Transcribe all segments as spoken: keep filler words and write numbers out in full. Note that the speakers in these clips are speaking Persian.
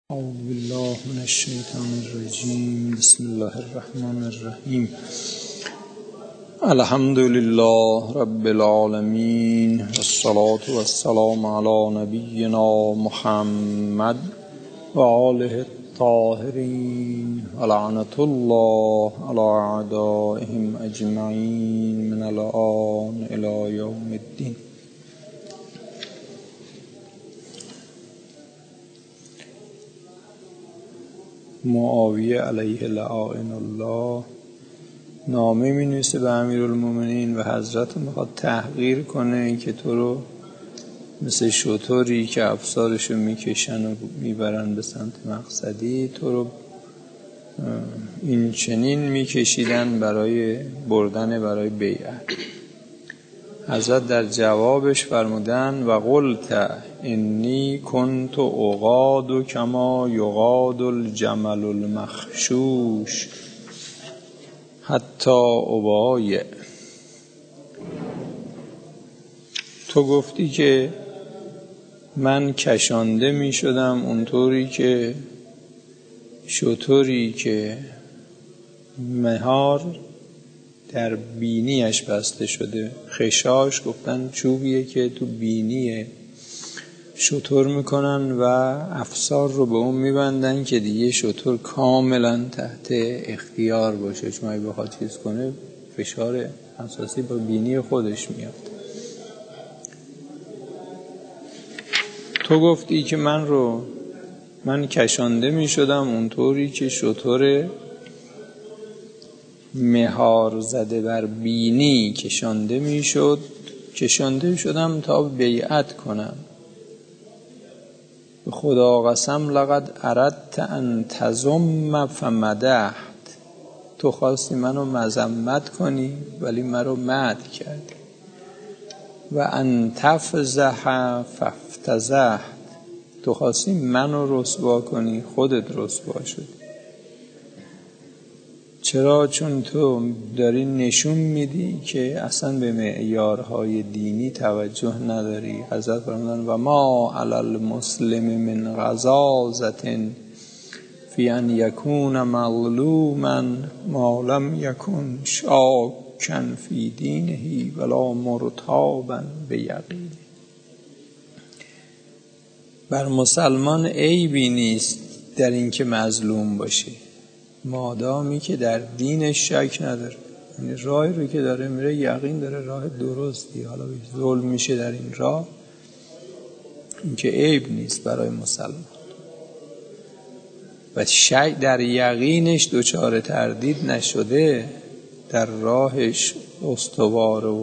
اعوذ بالله من الشیطان الرجیم. بسم الله الرحمن الرحیم. الحمد لله رب العالمین والصلاة والسلام علی نبینا محمد و آله الطاهرین و لعنة الله علی اعدائهم اجمعین من الآن الی یوم الدین. معاویه علیه لعائن الله نامه می نویسه به امیرالمومنین و حضرت میخواد تحقیر کنه که تو رو مثل شتری که افسارشو میکشن و میبرن به سمت مقصدی، تو رو این چنین میکشیدن برای بردن برای بیعت. حضرت در جوابش فرمودن و قلت انی کنت اغاد کما یغاد الجمل المخشوش حتی ابایع. تو گفتی که من کشانده می شدم اونطوری که شتری که مهار در بینیش بسته شده. خشاش گفتن چوبیه که تو بینی شتر میکنن و افسار رو به اون میبندن که دیگه شتر کاملا تحت اختیار باشه، چون اگه بخواد چیز کنه فشار اساسی با بینی خودش میاد. تو گفتی که من رو من کشانده میشدم اونطوری که شتر مهار زده بر بینی کشانده میشد کشانده شدم تا بیعت کنم. به خدا قسم لقد اردت ان تذم فمدحت. تو خواستی منو مذمت کنی ولی منو مدح کردی. و ان تفضح فافتضحت. تو خواستی منو رسوا کنی خودت رسوا شدی. چرا؟ چون تو داری نشون میدی که اصلا به معیارهای دینی توجه نداری. حضرت فرمودن و ما علی المسلم من غضاضة فی ان یکون مظلوما ما لم یکن شاکا فی دینه ولا مرتابا بیقینه. بر مسلمان عیبی نیست در این که مظلوم باشه مادامی که در دینش شک نداره. یعنی راهی رو که داره میره یقین داره راه درستی، حالا ظلم میشه در این راه، این که عیب نیست برای مسلمان. و شک در یقینش دچار تردید نشده، در راهش استوار و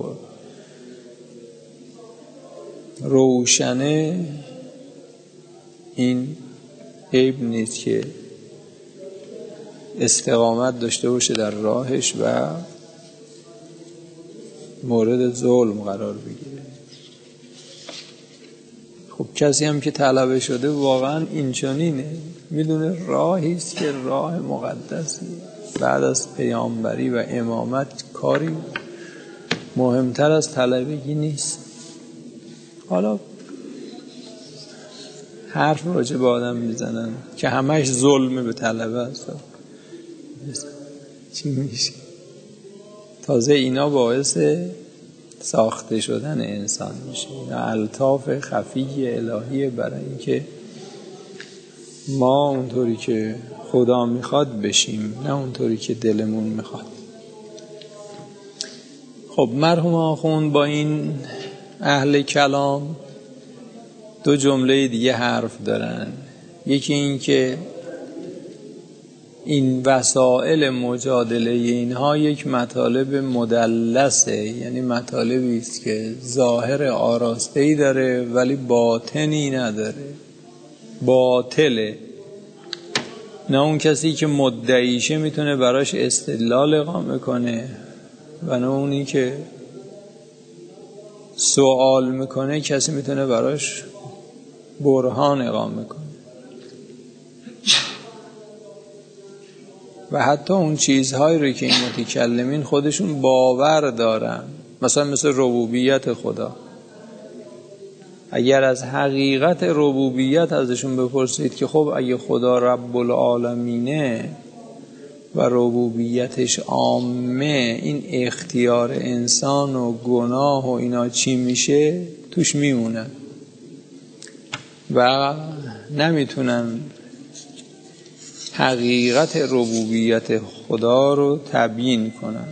روشنه، این عیب نیست که استقامت داشته باشه در راهش و مورد ظلم قرار بگیره. خب کسی هم که طلبه شده واقعا اینچنینه، میدونه راهی است که راه مقدسی بعد از پیامبری و امامت کاری مهمتر از طلبگی نیست. حالا حرف راجع به آدم میزنن که همش ظلمه به طلبه است، چی میشه؟ تازه اینا باعث ساخته شدن انسان میشه. الطاف خفی الهی برای اینکه ما اونطوری که خدا میخواد بشیم، نه اونطوری که دلمون میخواد. خب مرحوم آخوند با این اهل کلام دو جمله دیگه حرف دارن. یکی این که این وسائل مجادله اینها یک مطالب مدلسه، یعنی مطالبی است که ظاهر آراسته‌ای داره ولی باطنی نداره، باطله. نه اون کسی که مدعیشه میتونه براش استدلال اقامه کنه و نه اونی که سوال میکنه کسی میتونه براش برهان اقامه کنه. و حتی اون چیزهایی رو که این متکلمین خودشون باور دارن، مثلا مثل ربوبیت خدا، اگر از حقیقت ربوبیت ازشون بپرسید که خب اگه خدا رب العالمینه و ربوبیتش عامه، این اختیار انسان و گناه و اینا چی میشه؟ توش میمونن و نمیتونن حقیقت ربوبیت خدا رو تبیین کنن.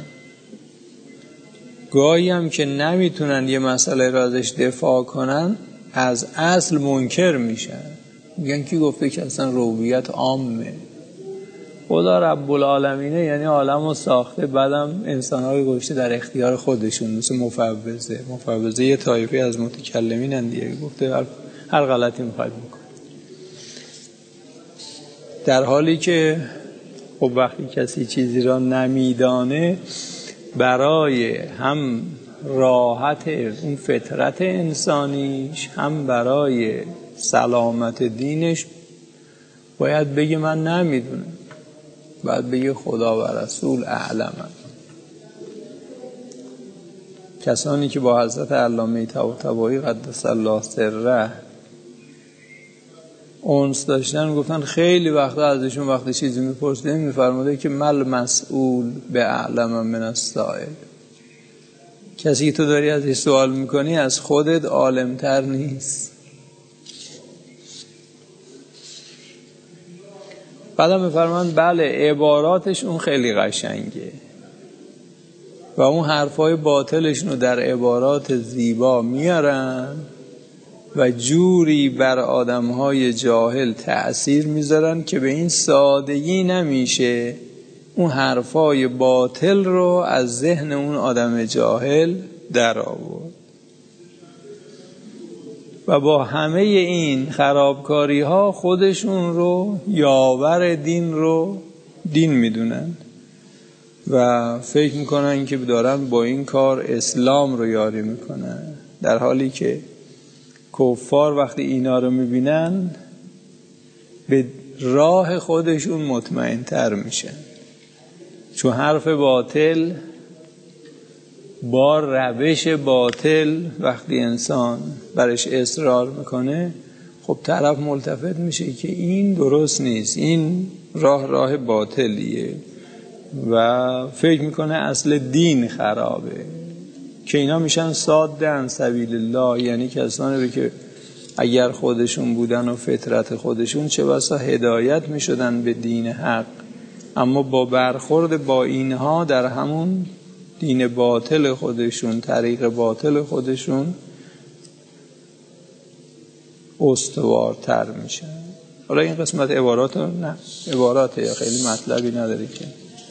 گاهی هم که نمیتونن یه مسئله را ازش دفاع کنن، از اصل منکر میشن، میگن کی گفته که اصلا ربوبیت عامه؟ خدا رب العالمینه یعنی عالم رو ساخته، بعدم انسان‌های گذاشته در اختیار خودشون، مثل مفوضه. مفوضه یه طایفه از متکلمین دیگه، گفته هر, هر غلطی میخواد میکنه، در حالی که خب وقتی کسی چیزی را نمیدانه، برای هم راحت اون فطرت انسانیش، هم برای سلامت دینش باید بگه من نمیدونم، باید بگه خدا و رسول اعلمن. کسانی که با حضرت علامه طباطبایی قدس الله سره اونس داشتن، گفتن خیلی وقتا ازشون وقتی چیزی میپرسیدن میفرموده که مل مسئول به اعلم من السائل، کسی که تو داری ازش سوال میکنی از خودت عالمتر نیست. بعدم میفرمان بله عباراتش اون خیلی قشنگه و اون حرفای باطلشون رو در عبارات زیبا میارن و جوری بر آدمهای جاهل تأثیر میذارن که به این سادگی نمیشه اون حرفای باطل رو از ذهن اون آدم جاهل در آورد. و با همه این خرابکاری ها خودشون رو یاور دین رو دین میدونن و فکر میکنن که دارن با این کار اسلام رو یاری میکنن، در حالی که کفار وقتی اینا رو میبینن به راه خودشون مطمئن تر میشن، چون حرف باطل با روش باطل وقتی انسان برش اصرار میکنه، خب طرف ملتفت میشه که این درست نیست، این راه راه باطلیه و فکر میکنه اصل دین خرابه، که اینا میشن صاد عن سبیل الله، یعنی کسانی رو که اگر خودشون بودن و فطرت خودشون چه بسا هدایت میشدن به دین حق، اما با برخورد با اینها در همون دین باطل خودشون، طریق باطل خودشون استوارتر میشن. حالا این قسمت عبارات نه عباراته، خیلی مطلبی نداره که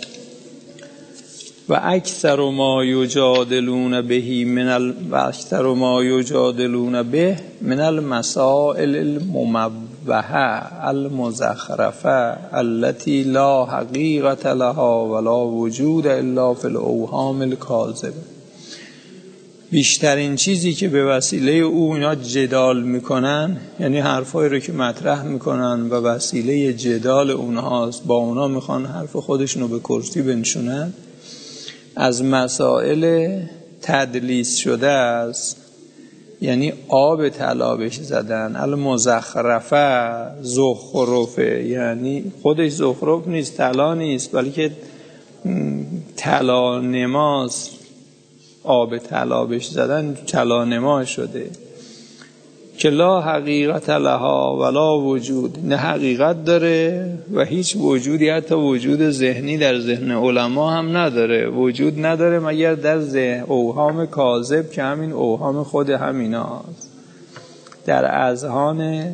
و اکثر ما یجادلون بهی من ال... و اکثر ما یجادلون به من المسائل المموهه المزخرفه التي لا حقیقت لها ولا وجود الا فی الاوهام الکاذبه. بیشترین چیزی که به وسیله او اینا جدال میکنن، یعنی حرفایی رو که مطرح میکنن و وسیله جدال اونهاست، با اونا میخوان حرف خودشونو به کرسی بنشونن، از مسائل تدلیس شده است، یعنی آب طلا بهش زدن. المزخرفه زخرفه، یعنی خودش زخرف نیست، طلا نیست، بلکه طلا نماست، آب طلا بهش زدن طلا نما شده که لا حقیقت لها ولا وجود، نه حقیقت داره و هیچ وجودی، حتی وجود ذهنی در ذهن علما هم نداره، وجود نداره مگر در ذهن اوهام کاذب که همین اوهام خود همیناست، در اذهان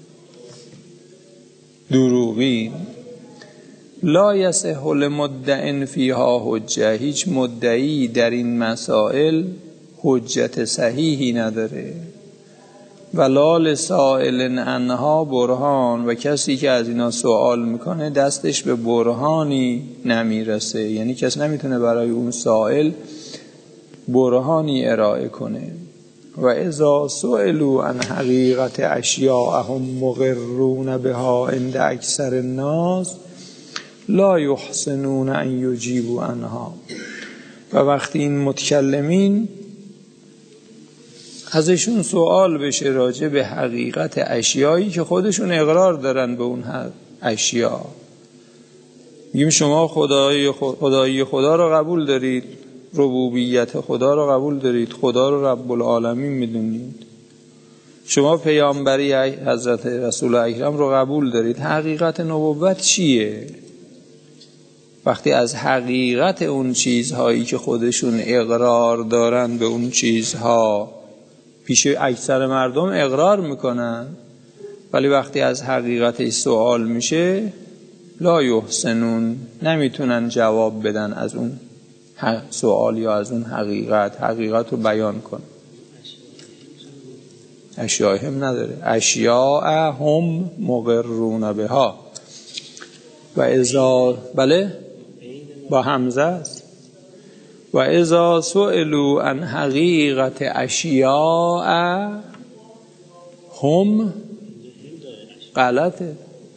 دروغین. لا یصح لمدع فیها حجه، هیچ مدعی در این مسائل حجت صحیحی نداره. ولا لسائل عنها برهان، و کسی که از اینا سوال میکنه دستش به برهانی نمیرسه، یعنی کس نمیتونه برای اون سائل برهانی ارائه کنه. و اذا سئلوا عن حقیقت اشیاءهم مقرون بها عند اکثر الناس لا یحسنون ان یجیبوا عنها. و وقتی این متکلمین ازشون سوال بشه راجع به حقیقت اشیایی که خودشون اقرار دارن به اون اشیا. میگیم شما خدایی خدایی خدا رو قبول دارید، ربوبیت خدا رو قبول دارید، خدا رو رب العالمین میدونید، شما پیامبری حضرت رسول اکرم رو قبول دارید. حقیقت نبوت چیه؟ وقتی از حقیقت اون چیزهایی که خودشون اقرار دارن به اون چیزها پیش اکثر مردم اقرار میکنن، ولی وقتی از حقیقتش سوال میشه لا یحسنون، نمیتونن جواب بدن از اون سوال یا از اون حقیقت حقیقت رو بیان کن. اشیاء هم نداره، اشیاء هم مقرون بها و اذا بله با همزه است و اذا سئلوا عن حقیقت اشیاء هم غلطه.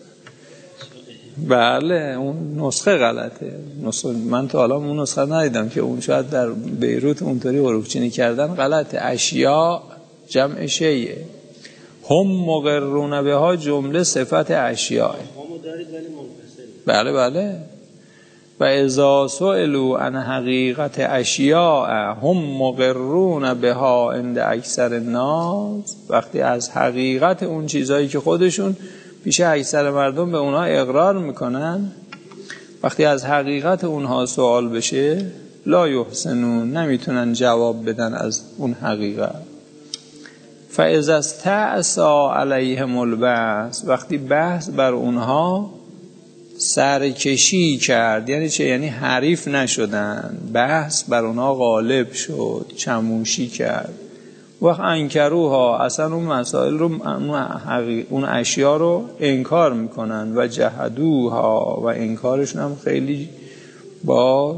بله اون نسخه غلطه. نسخه من تا حالا اون نسخه ندیدم که اون شاید در بیروت اونطوری حروف چینی کردن غلطه. اشیاء جمع شیء، هم مقرون بها جمله صفت اشیاء. بله بله. و اذا سئلوا عن حقیقت اشیاء هم مقرون بها عند اکثر الناس، وقتی از حقیقت اون چیزایی که خودشون پیش اکثر مردم به اونها اقرار میکنن، وقتی از حقیقت اونها سوال بشه لا یحسنون، نمیتونن جواب بدن از اون حقیقت. فاذا استعصى علیهم البعث، وقتی بحث بر اونها سرکشی کرد، یعنی چه؟ یعنی حریف نشدن، بحث بر اونها غالب شد، چموشی کرد. وقت انکروها، اصلا اون مسائل رو، اون اشیا رو انکار میکنن و جحدوها، و انکارشون هم خیلی با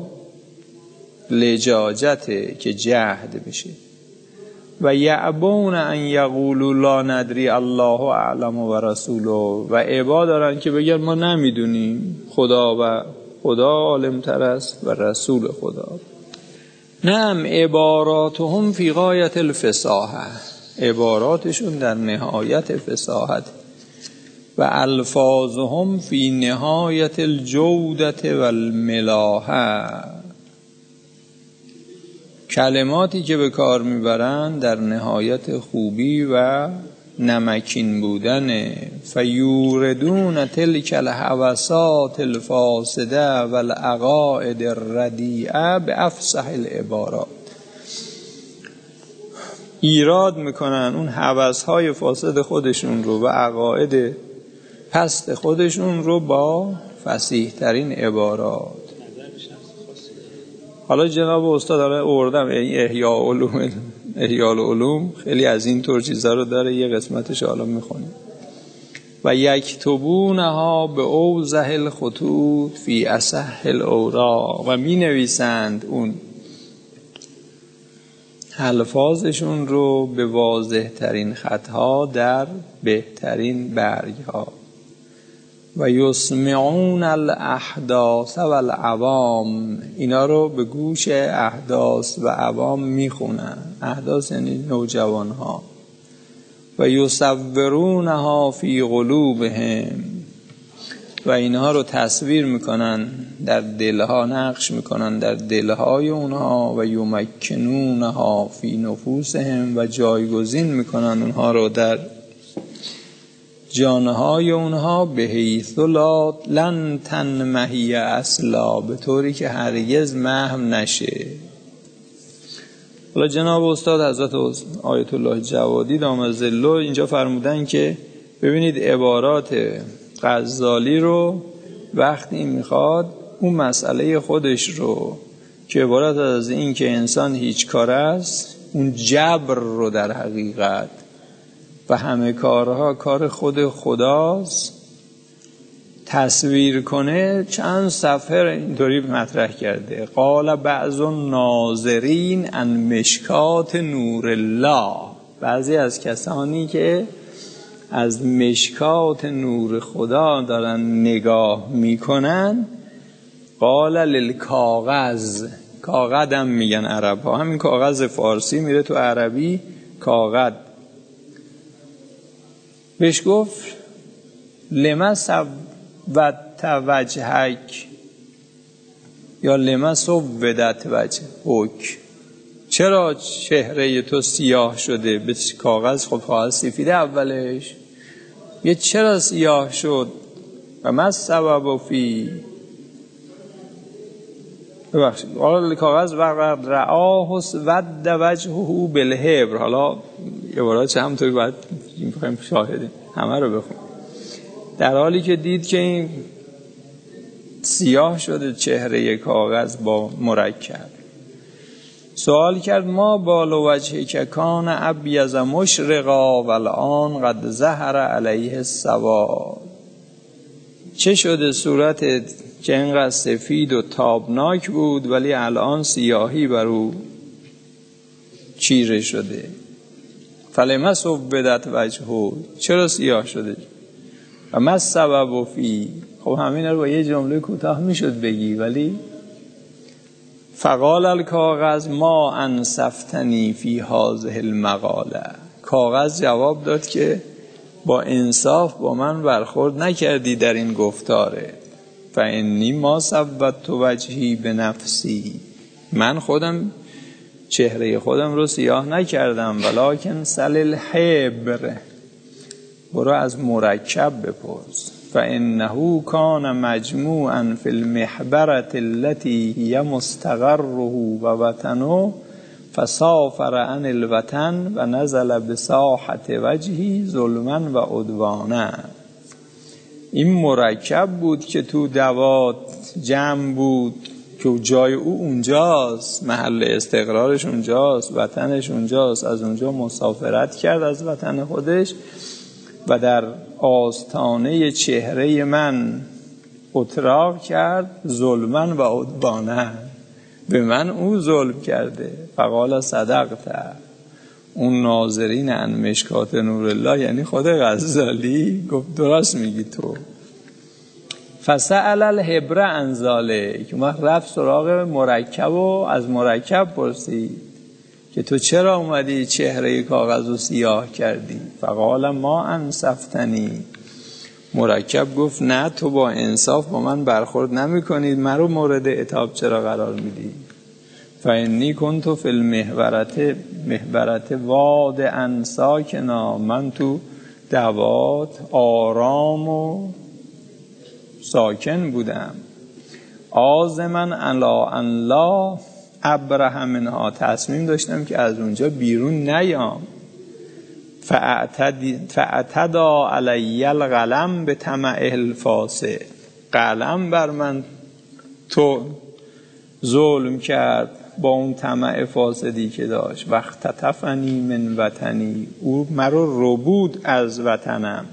لجاجته که جهد بشه. و یعبون ان یقولوا لا ندری الله اعلم و رسوله، و ابا دارن که بگن ما نمیدونیم، خدا و خدا عالم تر است و رسول خدا. نعم عباراتهم فی غایت الفصاحه، عباراتشون در نهایت فصاحت، و الفاظهم فی نهایت الجودت و الملاحه، کلماتی که به کار میبرن در نهایت خوبی و نمکین بودن. فیوردون تلک الهوسات الفاسده و العقائد الردیعه به افصح العبارات، ایراد میکنن اون هوسهای فاسد خودشون رو و عقاید پست خودشون رو با فصیح ترین عبارات. حالا جناب استاد حالا اوردم احیاء علوم احیاء العلوم خیلی از این طور چیزا رو داره، یه قسمتش حالا میخونیم. و یکتبونها به اوضح الخطوط فی اصح الاوراق، و می نویسند اون الفاظشون رو به واضح ترین خطها در بهترین برگ ها. و یسمعون الاحداث و العوام، اینا رو به گوش احداث و عوام میخونن. احداث یعنی نوجوان ها. و یصورونها فی قلوبهم، و اینها رو تصویر میکنن در دلها، نقش میکنن در دلهای اونها. و یمکنونها فی نفوسهم، و جایگزین میکنن اونها رو در جانهای اونها. به حیث لا لن تنمحی اصلا، به طوری که هرگز محو نشه. حالا جناب استاد حضرت آیت الله جوادی دام ظله اینجا فرمودن که ببینید عبارات غزالی رو وقتی میخواد اون مسئله خودش رو که عبارت از این که انسان هیچ کار است، اون جبر رو در حقیقت و همه کارها کار خود خداست تصویر کنه، چند صفحه اینطوری مطرح کرده. قال بعض الناظرین عن مشکات نور الله، بعضی از کسانی که از مشکات نور خدا دارن نگاه میکنن. قال للکاغذ، کاغذ هم میگن عرب ها، همین کاغذ فارسی میره تو عربی کاغذ بهش گفت لما سودت وجهک یا لما سودت وجهک، چرا چهره تو سیاه شده؟ به کاغذ خب کاغذ سفیده اولش، یه چرا سیاه شد؟ و ما السبب فی ببخشید حالا کاغذ وقت رآه اسود وجهه بالحبر. حالا عبارات همونطوری باید می‌خوایم شاهدیم همه رو بخون. در حالی که دید که این سیاه شده چهره کاغذ با مرکب، سوال کرد ما بال وجهی که کان ابیض مشرقا و الان قد ظهر علیه السواد، چه شده صورتت که اینقدر سفید و تابناک بود ولی الان سیاهی بر او چیره شده؟ فلما سودت وجهه، چرا سیاه شده؟ و ما السبب فی، خب همین رو با یه جمله کوتاه میشد بگی، ولی فقال الکاغذ ما انصفتنی فی هذه المقاله، کاغذ جواب داد که با انصاف با من برخورد نکردی در این گفتاره. فانی ما سودت وجهی به نفسی، من خودم چهره خودم رو سیاه نکردم، ولکن سل الحبر، برو از مرکب بپرس. فانه کان مجموعا فی المحبره التي هي مستقره و وطنه فسافر عن الوطن و نزل بساحه وجهی ظلما و عدوانا. این مرکب بود که تو دوات جمع بود که جای او اونجاست، محل استقرارش اونجاست، وطنش اونجاست، از اونجا مسافرت کرد از وطن خودش و در آستانه چهره من اتراق کرد ظلمن و عدوانا، به من او ظلم کرده. فقال صدقت، اون ناظرین عن مشکات نور الله یعنی خود غزالی گفت درست میگی تو. فسأل الحبر عن ذلک، ما رفت سراغ مرکب و از مرکب پرسید که تو چرا اومدی چهره کاغذ رو سیاه کردی؟ فقال ما انصفتنی، مرکب گفت نه تو با انصاف با من برخورد نمی کنید، من رو مورد عتاب چرا قرار میدی؟ فانی کنت فی المحورت محورت واد انساکنا، من تو دوات آرام و ساکن بودم. آزمن علا ان لا ابره منها، تصمیم داشتم که از اونجا بیرون نیام. فاعتدا علی القلم به طمع الفاسد، قلم بر من تو ظلم کرد با اون طمع فاسدی که داشت. وقت تفنی من وطنی، او مرا ربود از وطنم.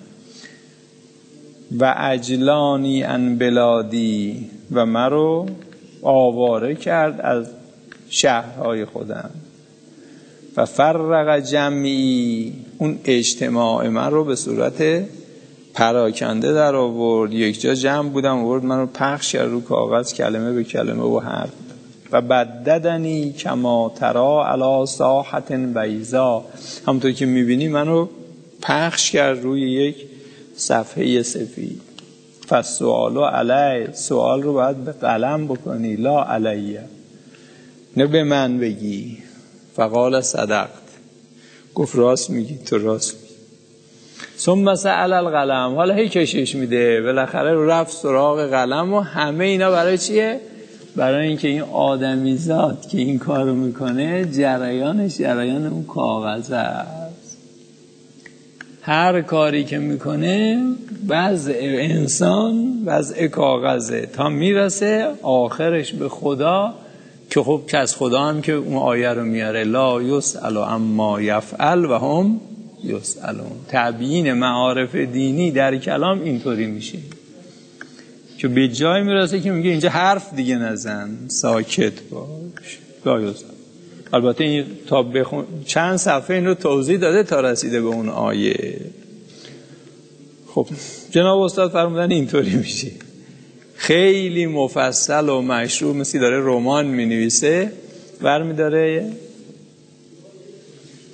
و اجلانی ان بلادی، و مرا آواره کرد از شهرهای خودم. و فرق جمعی، اون اجتماع من رو به صورت پراکنده در آورد، یک جا جمع بودم آورد من رو پخش کرد رو کاغذ کلمه به کلمه و حرف. و بددنی کما ترا علی ساحت بیضا، همونطور که میبینی منو پخش کرد روی یک صفحه سفید. فالسؤال علی، سوال رو باید به قلم بکنی، لا علیه، نه به من بگی. فقال صدقت، گفت راست میگی، تو راست میگی. ثم سأل القلم، حالا هی کشش میده، بالاخره رفت سراغ قلم. و همه اینا برای چیه؟ برای اینکه این آدمی ذات که این کارو میکنه جریانش جریان اون کاغذ است. هر کاری که میکنه وضع انسان وضع کاغذه تا میرسه آخرش به خدا، که خب که از خدا هم که اون آیه رو میاره لا یسأل عما یفعل و هم یسألون. تبیین معارف دینی در کلام اینطوری میشه که به جای میرسه که میگه اینجا حرف دیگه نزن، ساکت باش، لا یسأل. البته این تا بخون چند صفحه این رو توضیح داده تا رسیده به اون آیه. خب جناب استاد فرمودن اینطوری میشه، خیلی مفصل و مشروع، مثل داره رمان مینویسه، برمی داره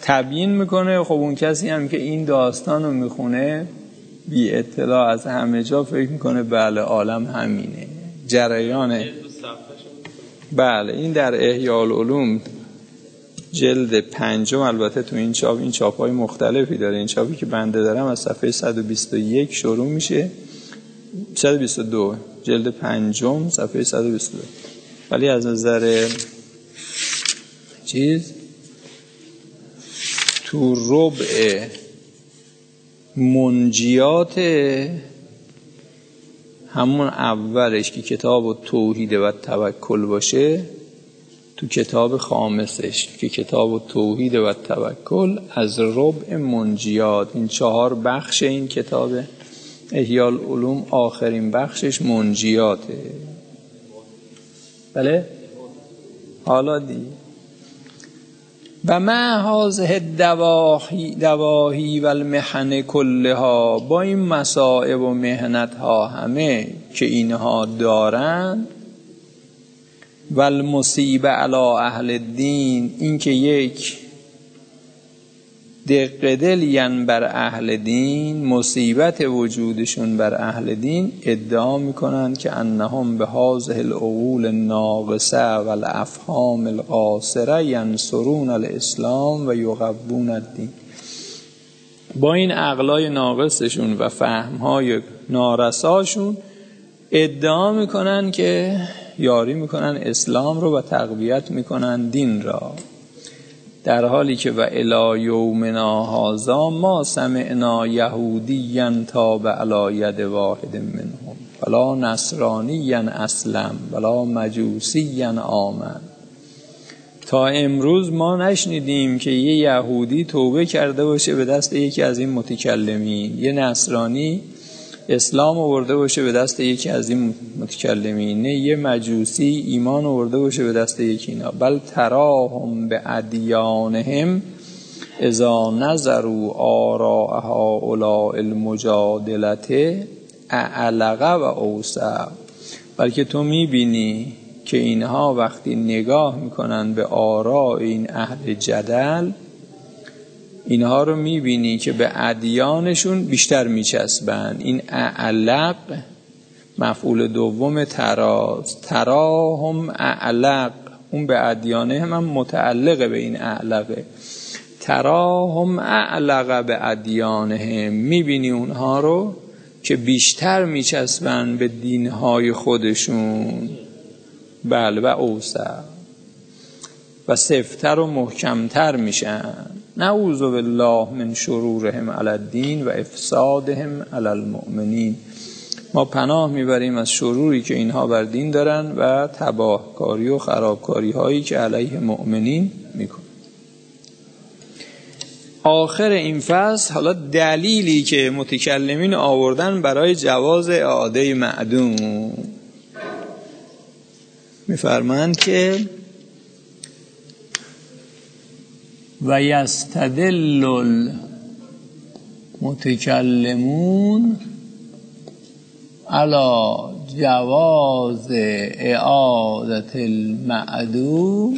تبیین میکنه. خب اون کسی هم که این داستان رو میخونه بی اطلاع از همه جا فکر میکنه بله عالم همینه جریانه. بله این در احیاء العلوم جلد پنجم، البته تو این چاپ این چاپ‌های مختلفی داره. این چاپی که بنده دارم از صفحه صد و بیست و یک شروع میشه، صد و بیست و دو جلد پنجم صفحه صد و بیست و دو. ولی از نظر چیز تو ربع منجیات همون اولش که کتاب توحید و توکل باشه، تو کتاب خامسش که کتاب توحید و توکل از ربع منجیات، این چهار بخش این کتاب احیاء العلوم آخرین بخشش منجیاته. بله حالا دی و ما هذه الدواهی دواهی و المحن کلها، با این مصائب و محنت ها همه که اینها دارن، و المصیبه علی اهل الدین، این که یک دق دلین بر اهل دین، مصیبت وجودشون بر اهل دین، ادعا میکنن که انهم به هذه العقول الناقصه و الافهام القاصره ینصرون الاسلام و یقوون الدین. با این عقلای ناقصشون و فهمهای نارساشون ادعا میکنن که یاری میکنن اسلام رو و تقویت میکنن دین را، در حالی که و الی یومنا هذا ما سمعنا یهودیا تاب علی ید واحد منهم ولا نصرانیا اسلم ولا مجوسیا آمن. تا امروز ما نشنیدیم که یه یهودی توبه کرده باشه به دست یکی از این متکلمین، یه نصرانی اسلام آورده باشه به دست یکی از این متکلمین، نه یه مجوسی ایمان آورده باشه به دست یکی اینا. بل تراهم به ادیانهم اذا نظروا آراء هؤلاء المجادلة اعلق و اوسع. بلکه تو میبینی که اینها وقتی نگاه میکنن به آراء این اهل جدل، اینها رو میبینی که به ادیانشون بیشتر میچسبن. این اعلق مفعول دوم تراز، تراهم اعلق، اون به ادیانه هم متعلق به این اعلقه. تراهم اعلق به ادیانه، میبینی اونها رو که بیشتر میچسبن به دینهای خودشون. بله و اوسع و سفتر و محکمتر میشن. نعوذ بالله من شرورهم علی الدین و افسادهم علی المؤمنین. ما پناه میبریم از شروری که اینها بر دین دارن و تباهکاری و خرابکاری هایی که علیه مؤمنین میکنن. آخر این فصل حالا دلیلی که متکلمین آوردن برای جواز اعاده معدوم، میفرمایند که و یستدل المتکلمون علی جواز اعادة المعدوم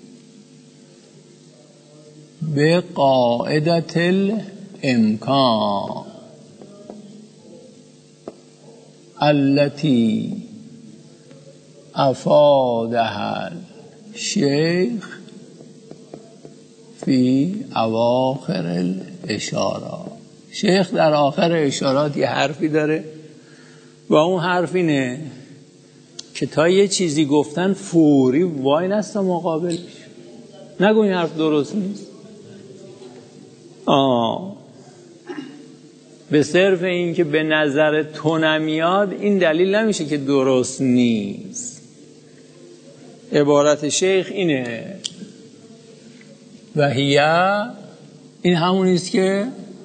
به قاعدة الامکان التي افادها الشیخ فی اواخر الاشارات. شیخ در آخر اشارات یه حرفی داره و اون حرف اینه که تا یه چیزی گفتن فوری وای نستا مقابلش، نگو این حرف درست نیست. آه به صرف این که به نظر تو نمیاد این دلیل نمیشه که درست نیست. عبارت شیخ اینه و هیه، این همونیست که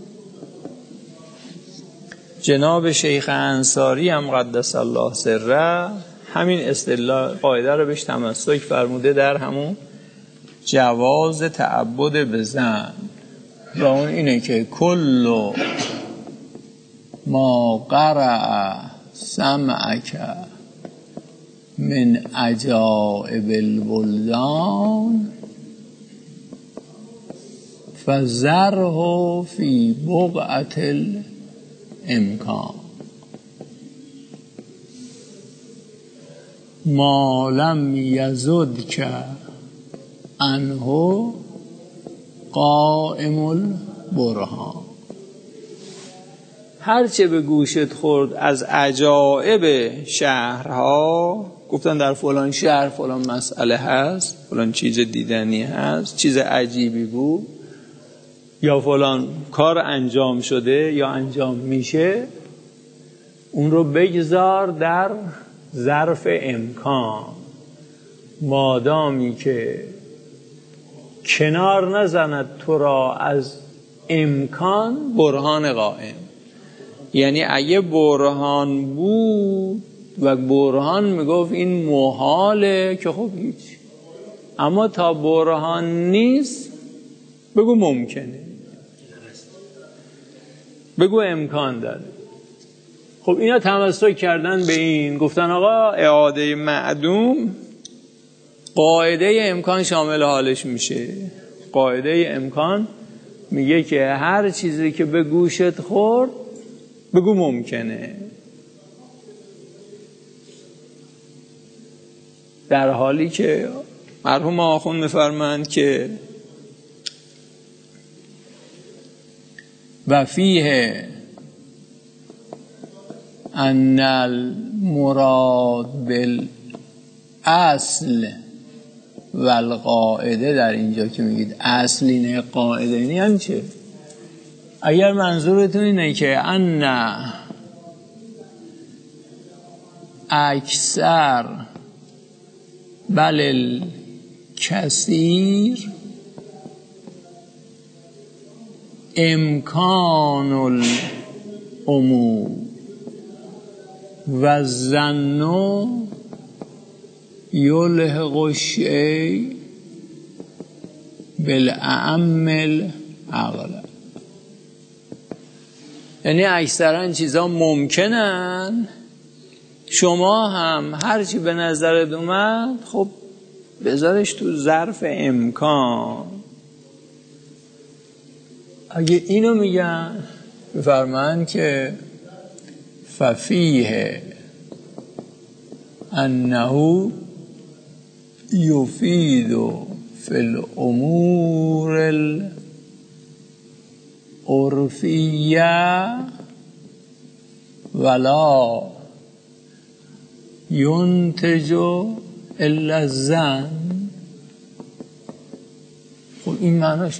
جناب شیخ انصاری هم قدس الله سره همین اصطلاح قاعده رو بهش تمسک فرموده در همون جواز تعبد به زن، و اون اینه که کل ما قرأ سمعک من عجائب البلدان فذره فی بقعة الامکان ما لم یزدک عنه قائم البرهان. هرچه به گوشت خورد از عجایب شهرها، گفتن در فلان شهر فلان مسئله هست، فلان چیز دیدنی هست، چیز عجیبی بود، یا فلان کار انجام شده یا انجام میشه، اون رو بگذار در ظرف امکان، مادامی که کنار نزند تو را از امکان برهان قائم. یعنی اگه برهان بود و برهان میگفت این محاله که خب هیچ، اما تا برهان نیست بگو ممکنه، بگو امکان داره. خب اینا تمسک کردن به این، گفتن آقا اعاده معدوم قاعده امکان شامل حالش میشه. قاعده امکان میگه که هر چیزی که به گوشت خورد بگو ممکنه، در حالی که مرحوم آخوند میفرمایند که و فیه ان المراد بالاصل و القاعده، در اینجا که میگید اصل اینه قاعده اینه یعنی چه؟ اگر منظورتون اینه که ان اکثر بل الکثیر امکان الامور و ظن یلحق الشیء بالاعم العقل، یعنی اکثرا چیزا ممکنن، شما هم هرچی به نظرت اومد خب بذارش تو ظرف امکان. اگه اینو میگن بفرمایند که ففیه انه یفید فی الامور العرفیه ولا ینتج الا الظن. خب این معناش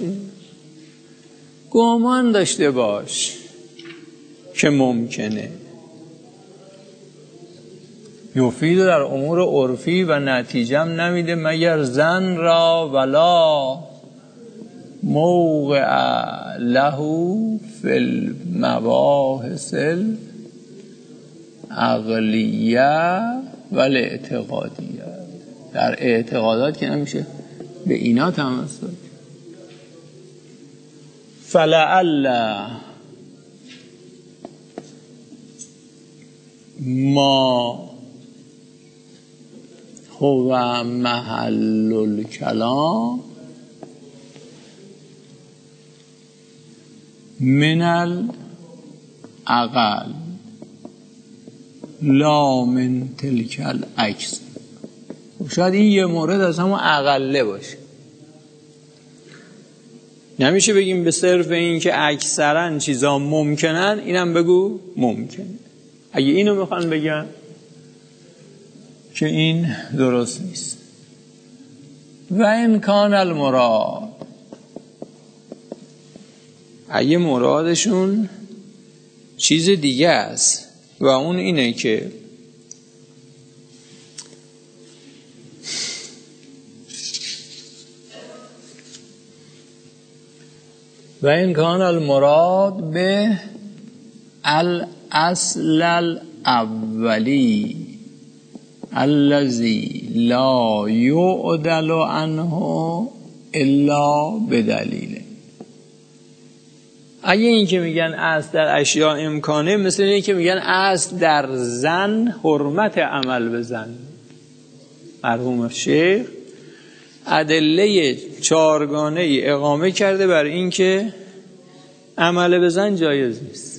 گمان داشته باش که ممکنه. یفید در امور عرفی و نتیجم نمیده مگر ظن را، ولا موقع له فی المباحث العقلیه و الاعتقادیه. در اعتقادات که نمیشه به اینا تمسک. فلعل ما هو محل الکلام من العقل لا من تلک العکس. شاید این یه مورد از همون عقله باشه. نمیشه بگیم به صرف این که اکثرا چیزا ممکنن اینم بگو ممکنه. اگه اینو میخوان بگن که این درست نیست. و ان کان المراد، اگه مرادشون چیز دیگه است و اون اینه که و این کان المراد به الاصل الاولی الذی لا یعدل عنه الا بدلیل. اگه این که میگن اصل در اشیاء امکانه، مثل این که میگن اصل در زن حرمت عمل به زن. مرحوم شیخ ادله چهارگانه ای اقامه کرده بر این که عمل به زن جایز نیست.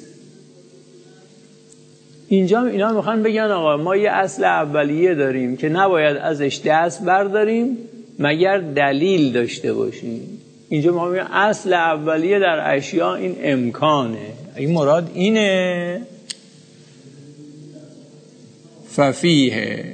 اینجا اینا میخوان بگن آقا ما یه اصل اولیه داریم که نباید ازش دست برداریم مگر دلیل داشته باشیم. اینجا ما میگن اصل اولیه در اشیاء این امکانه. این مراد اینه ففیه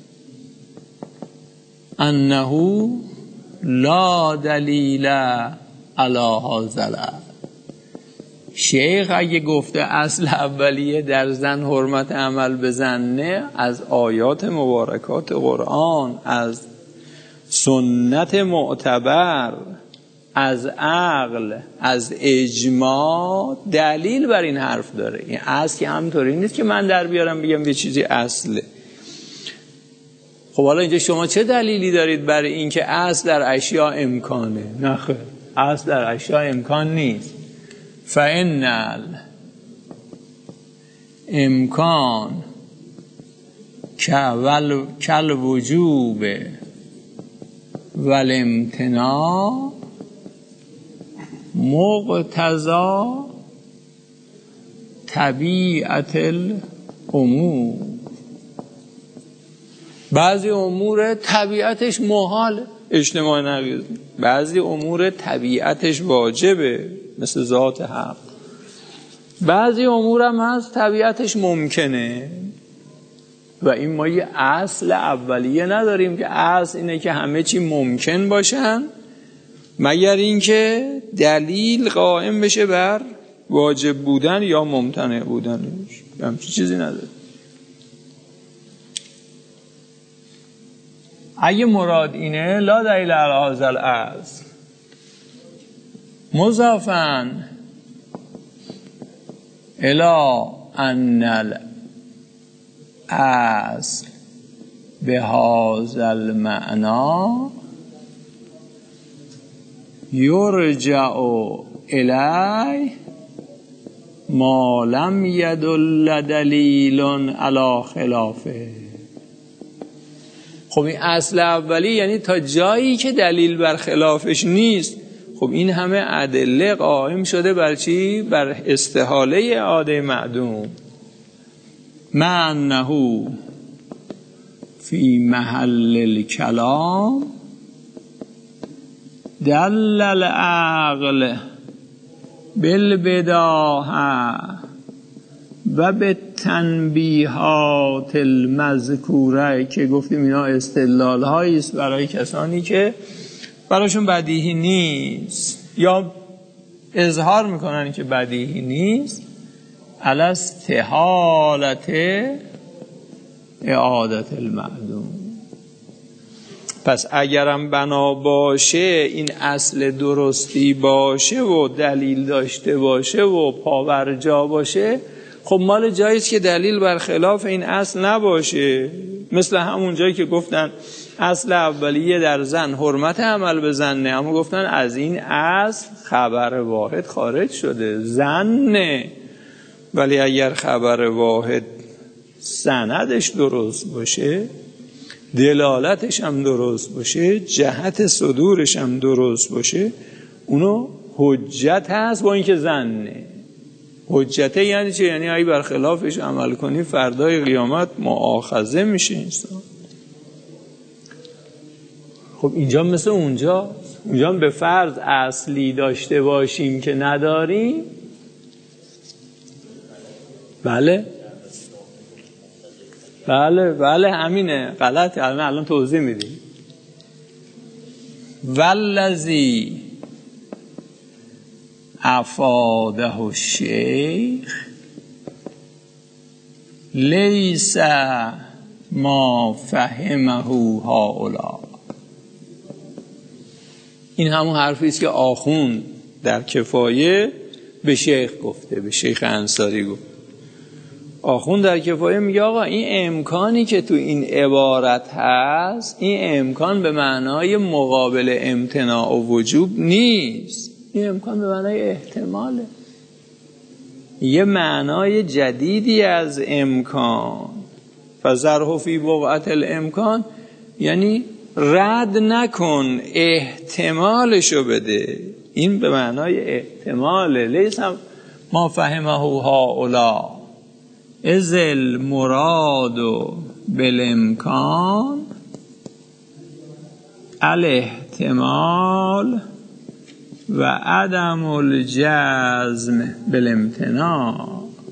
انه لا دلیل علی هذا. شیخ اگه گفته اصل اولیه در زن حرمت عمل به زنه، از آیات مبارکات قرآن، از سنت معتبر، از عقل، از اجماع دلیل بر این حرف داره. این اصل که همینطوری نیست که من در بیارم بگم یه چیزی اصله. خب حالا اینجا شما چه دلیلی دارید برای این که اصل در اشیاء امکانه؟ نه خیر، اصل در اشیاء امکان نیست. فإن امکان کل وجوب والامتناع مقتضی طبیعت الامور. بعضی امور طبیعتش محال اجتماع نقیض، بعضی امور طبیعتش واجبه مثل ذات حق، بعضی امور هم هست طبیعتش ممکنه. و این ما یه اصل اولیه نداریم که اصل اینه که همه چی ممکن باشن مگر اینکه دلیل قائم بشه بر واجب بودن یا ممتنع بودنش. همچین چیزی نداره. اگه مراد اینه لا دلیل علی هذا الاصل مضافاً الی ان الاصل به هذا المعنی یرجع الی ما لم یدل دلیل علی خلافه. خب این اصل اولی یعنی تا جایی که دلیل بر خلافش نیست. خب این همه ادله قائم شده بر چی؟ بر استحاله اعاده معدوم. مع انه فی محل الکلام دل العقل بالبداهه و به تنبیهات المذکوره، که گفتیم اینا استدلال هایی است برای کسانی که براشون بدیهی نیست یا اظهار میکنن که بدیهی نیست، علی استحالت اعادت المعدوم. پس اگرم بنا باشه این اصل درستی باشه و دلیل داشته باشه و پاورجا باشه، خب مال جاییست که دلیل بر خلاف این اصل نباشه. مثل همون جایی که گفتن اصل اولیه در زن حرمت عمل به زنه، اما گفتن از این اصل خبر واحد خارج شده زنه. ولی اگر خبر واحد سندش درست باشه، دلالتش هم درست باشه، جهت صدورش هم درست باشه، اونو حجت هست با اینکه زنه. حجته یعنی چه؟ یعنی اگه برخلافش عمل کنی فردای قیامت مؤاخذه میشه انسان. خب اینجا مثل اونجا اونجا به فرض اصلی داشته باشیم که نداریم. بله بله بله همینه، غلطه. الان الان توضیح میدیم. والذی افاده الشیخ لیس ما فهمه هؤلاء. این همون حرفی است که آخوند در کفایه به شیخ گفته، به شیخ انصاری گفت. آخوند در کفایه میگه آقا این امکانی که تو این عبارت هست، این امکان به معنای مقابل امتناع و وجوب نیست. این امکان به معنای احتماله، یه معنای جدیدی از امکان. فذره فی بقعة الامکان یعنی رد نکن، احتمالشو بده. این به معنای احتماله. لیس ما فهمه هؤلاء از المراد بالامکان الاحتمال و عدم الجزم بالامتناع.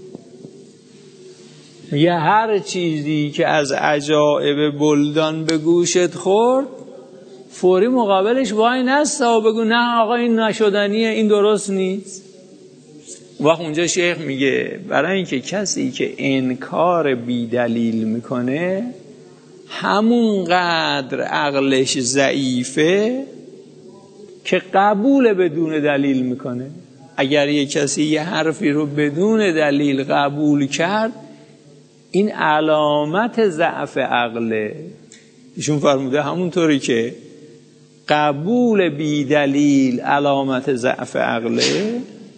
یه هر چیزی که از عجایب بلدان به گوشت خورد فوری مقابلش وای نستا و بگو نه آقا این نشدنیه، این درست نیست. وقت اونجا شیخ میگه برای اینکه کسی که انکار بی دلیل میکنه همونقدر عقلش ضعیفه که قبول بدون دلیل میکنه. اگر یه کسی یه حرفی رو بدون دلیل قبول کرد این علامت ضعف عقله. ایشون فرموده همونطوری که قبول بی دلیل علامت ضعف عقله،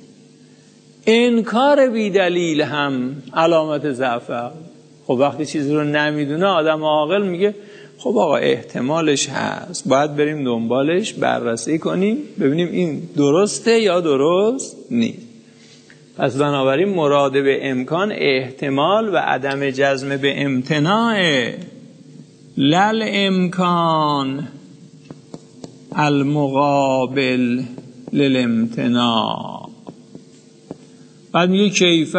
انکار بی دلیل هم علامت ضعف عقل. خب وقتی چیزی رو نمیدونه آدم عاقل میگه خب آقا احتمالش هست، باید بریم دنبالش بررسی کنیم ببینیم این درسته یا درست نیست. پس بنابراین مراد به امکان احتمال و عدم جزم به امتناع، لل امکان المقابل للامتناع. بعد میگه کیفه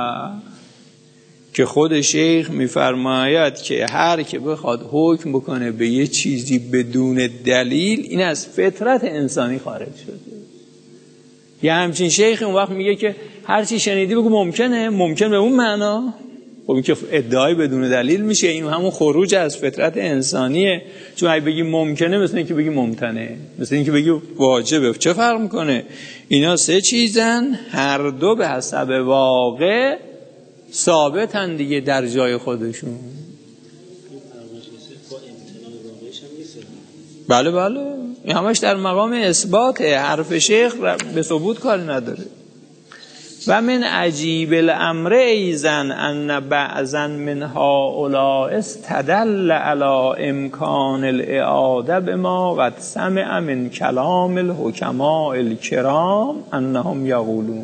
که خود شیخ میفرماید که هر که بخواد حکم بکنه به یه چیزی بدون دلیل این از فطرت انسانی خارج شده. یه همچین شیخ اون وقت میگه که هر چی شنیدی بگو ممکنه، ممکن به اون معنا. خب این که ادعای بدون دلیل میشه، این همون خروج از فطرت انسانیه. چون اگه بگی ممکنه مثل اینکه بگی ممتنه، مثل اینکه بگی واجبه. چه فرق میکنه؟ اینا سه چیزن، هر دو به حسب واقع ثابتن دیگه در جای خودشون. بله بله این همش در مقام اثباته. حرف شیخ به ثبوت کاری نداره. و من عجیب الامر ایزن ان بعضا من هؤلاء استدل علی امکان الاعاده بما قد سمع من کلام الحکماء الکرام انهم یقولون.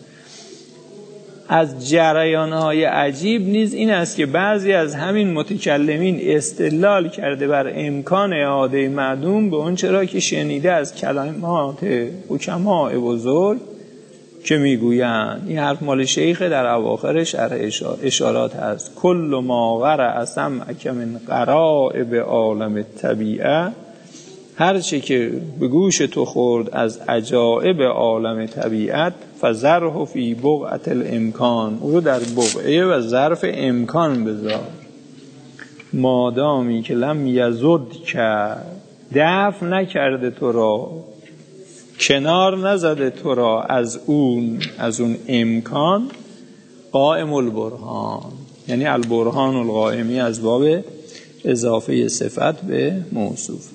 از جریان‌های عجیب نیز این است که بعضی از همین متکلمین استدلال کرده بر امکان اعاده معدوم به اون چرا که شنیده از کلمات حکماء بزرگ که میگویند. این حرف مال شیخ در اواخر شرح اشارات هست. کل ما قرأ سمعک من غرائب عالم الطبیعه، هر چه که به گوش تو خورد از عجائب عالم طبیعت، فذره فی بقعة الامکان، او رو در بقعه و ظرف امکان بذار. مادامی که لم یزد کرد، دفع نکرده تو را، کنار نزده تو را از اون از اون امکان، قائم البرهان، یعنی البرهان القائمی از باب اضافه صفت به موصوف.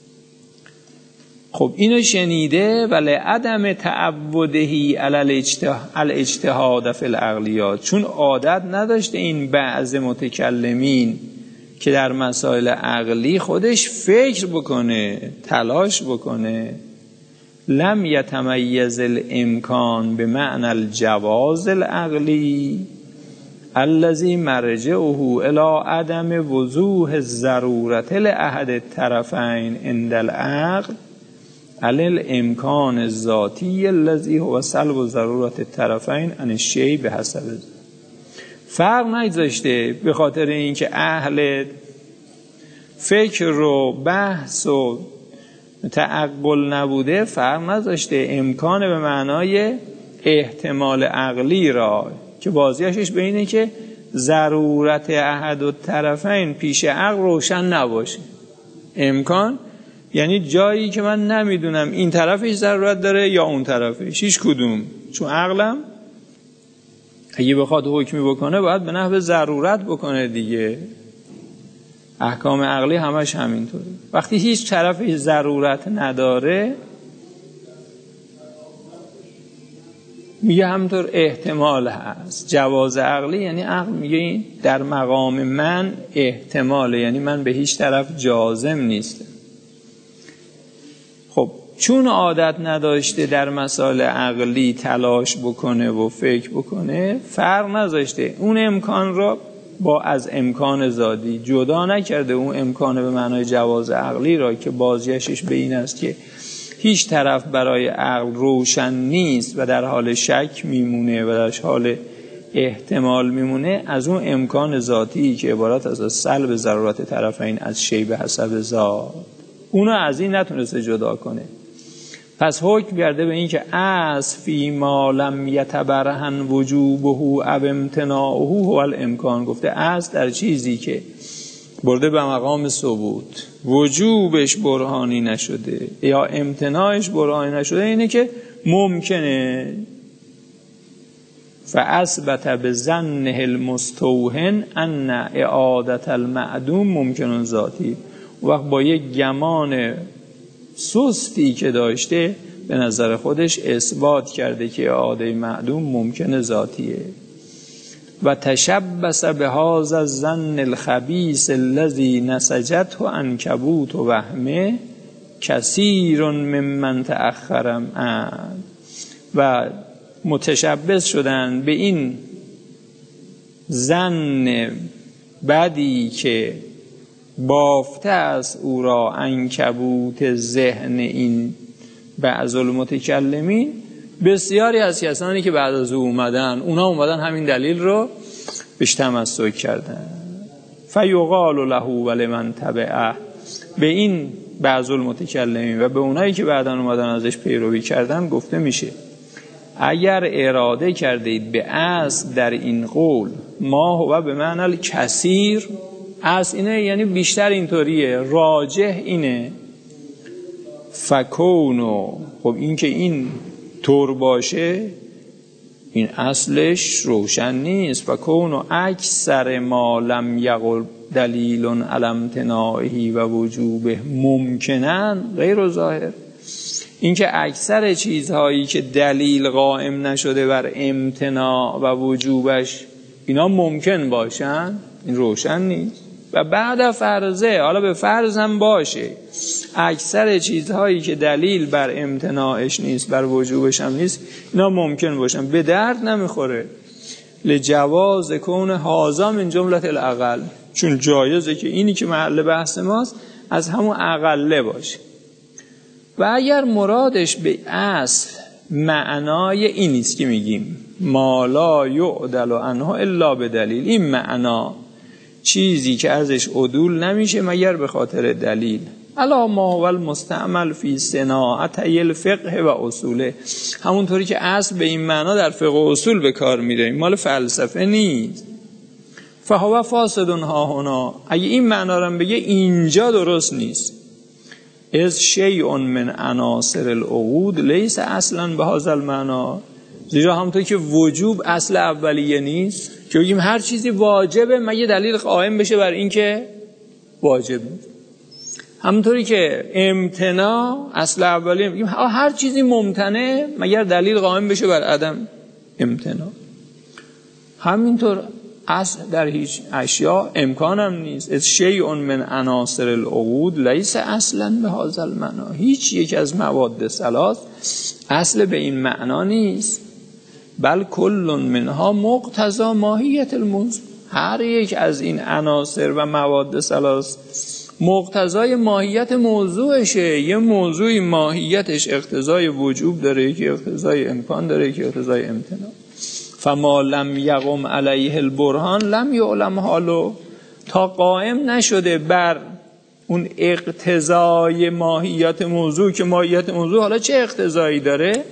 خب اینو شنیده ولی عدم تعودهی علی الاجتهاد فی العقلیات، چون عادت نداشته این بعض متکلمین که در مسائل عقلی خودش فکر بکنه، تلاش بکنه. لم یتمیز الامکان به معنی الجواز العقلی الذی مرجعه الی عدم وضوح الضرورة لاحد الطرفین عند العقل علی الامکان الذاتی الذی هو سلب ضرورت الطرفین عن الشیء بحسب. فرق نگذاشته به خاطر اینکه اهل فکر و بحث و تعقل نبوده، فرق نذاشته امکان به معنای احتمال عقلی را که بازیشش به اینه که ضرورت احد الطرفین پیش عقل روشن نباشه. امکان یعنی جایی که من نمیدونم این طرفش ضرورت داره یا اون طرفش، هیچ کدوم. چون عقلم اگه بخواد حکمی بکنه باید به نحو ضرورت بکنه دیگه. احکام عقلی همش همینطوره. وقتی هیچ طرفی ضرورت نداره میگه همینطور احتمال هست. جواز عقلی یعنی عقل میگه این در مقام من احتماله، یعنی من به هیچ طرف جازم نیستم. چون عادت نداشته در مسائل عقلی تلاش بکنه و فکر بکنه، فرق نذاشته اون امکان را با از امکان ذاتی جدا نکرده، اون امکان به معنای جواز عقلی را که بازگشتش به این است که هیچ طرف برای عقل روشن نیست و در حال شک میمونه و در حال احتمال میمونه، از اون امکان ذاتی که عبارت از سلب ضرورت طرفین از شی به حسب ذات، اونو از این نتونسته جدا کنه. پس حکم کرده به این که از فی ما لم یتبرهن وجوبه او امتناعه هو الامکان، گفته از در چیزی که برده به مقام ثبوت وجوبش برهانی نشده یا امتناعش برهانی نشده، اینه که ممکنه. فاثبت بظنه المستوهن ان اعاده المعدوم ممکن ذاتی، وقت با یک گمان سستی که داشته به نظر خودش اثبات کرده که اعاده معدوم ممکن ذاتیه. و تشبث بهذا الظن الخبیث الذی نسجته عنکبوت و وهمه کثیر ممن تأخر عن، و متشبث شدن به این ظن بدی که بافته است او را عنکبوت ذهن این بعض المتکلمین، بسیاری از کسانی که بعد از او اومدن، اونا اومدن همین دلیل رو بهش تمسک کردن. فیقال له ولمن تبعه، به این بعض المتکلمین و به اونایی که بعداً اومدن ازش پیروی کردن گفته میشه اگر اراده کردید به اصل در این قول ما هو به معنی الکثیر، اصل اینه یعنی بیشتر اینطوریه، راجح اینه، فکونو، خب این که این طور باشه این اصلش روشن نیست. فکونو اکثر ما لم یقل دلیل علی امتناعه و وجوبه ممکنن غیر ظاهر، این که اکثر چیزهایی که دلیل قائم نشده بر امتناع و وجوبش اینا ممکن باشن، این روشن نیست. و بعد فرضه، حالا به فرض هم باشه، اکثر چیزهایی که دلیل بر امتناعش نیست بر وجوبش هم نیست اینا ممکن باشن، به درد نمیخوره. لجواز کون هازا من جملت الاقل، چون جایزه که اینی که محل بحث ماست از همون اقله باشه. و اگر مرادش به اصل معنای این نیست که میگیم ما لا یعدل عنه الا به دلیل، این معنا چیزی که ازش عدول نمیشه مگر به خاطر دلیل، الا ما هو المستعمل فی صناعتی الفقه و اصوله، همونطوری که اصل به این معنا در فقه و اصول به کار میره، این مال فلسفه نیست. فهو فاسد ها هنا، اگه این معنا رو بگه اینجا درست نیست. از شیء من عناصر العقود لیس اصلا به هذا المعنی، زیرا همونطوری که وجوب اصل اولیه نیست که بگیم هر چیزی واجبه مگه دلیل قائم بشه بر این که واجب، همونطوری که امتناع اصل اولیه میگیم هر چیزی ممتنع مگر دلیل قائم بشه بر عدم امتناع، همینطور اصل در هیچ اشیاء امکان هم نیست. از شیء من عناصر العقود لیس اصلا به هذا المعنی، هیچ یک از مواد ثلاث اصل به این معنا نیست. بل کل منها مقتضی ماهیت الموضوع، هر یک از این عناصر و مواد ثلاث مقتضای ماهیت موضوعشه. یه موضوعی ماهیتش اقتضای وجوب داره، یکی اقتضای امکان داره، یکی اقتضای امتناع. فما لم یقم علیه البرهان لم یعلم حالو، تا قائم نشده بر اون اقتضای ماهیت موضوع که ماهیت موضوع حالا چه اقتضایی داره،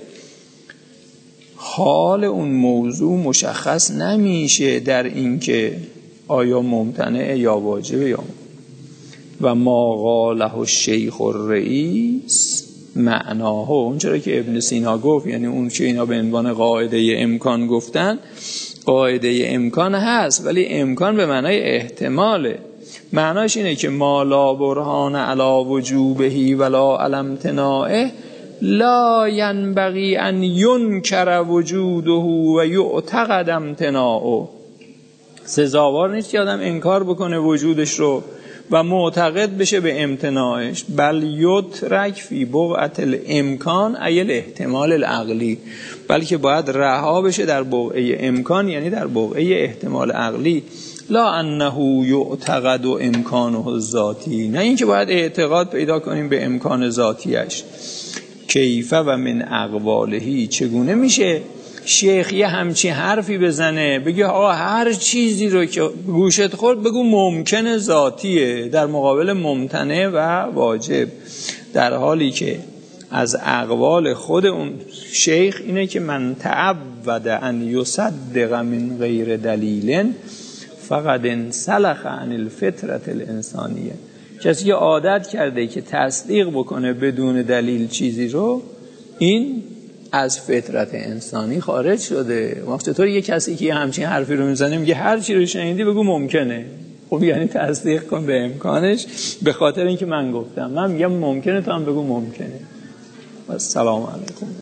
حال اون موضوع مشخص نمیشه در این که آیا ممتنع یا واجبه یا ممتنع. و ما قاله الشیخ الرئیس معناه، اون چرا که ابن سینا گفت، یعنی اون که اینا به عنوان قاعده امکان گفتن، قاعده امکان هست ولی امکان به معنای احتماله. معناش اینه که ما لا برهان علی وجوبه ولا علی امتناعه لا ینبغی ان ینکر وجوده و یعتقد امتناعه، سزاوار نیست که آدم انکار بکنه وجودش رو و معتقد بشه به امتناعش، بل یترک فی بوعة الامکان ای الاحتمال العقلی، بلکه باید رها بشه در بوعه امکان، یعنی در بوعه احتمال عقلی، لا انه یعتقد امکانه الذاتی، نه اینکه باید اعتقاد پیدا کنیم به امکان ذاتیش. کیف و من اقوالهی، چگونه میشه شیخ یه همچی حرفی بزنه بگه آقا هر چیزی رو که گوشت خورد بگو ممکن ذاتیه در مقابل ممتنع و واجب، در حالی که از اقوال خود اون شیخ اینه که من تعود ان یصدق من غیر دلیل فقط انسلخ عن الفطرة الانسانیه، کسی که عادت کرده که تصدیق بکنه بدون دلیل چیزی رو، این از فطرت انسانی خارج شده. وقت چطور یه کسی که همچین حرفی رو میزنه میگه هر چی رو شنیدی بگو ممکنه، خب یعنی تصدیق کن به امکانش، به خاطر اینکه من گفتم، من میگم ممکنه تو هم بگو ممکنه. و السلام علیکم.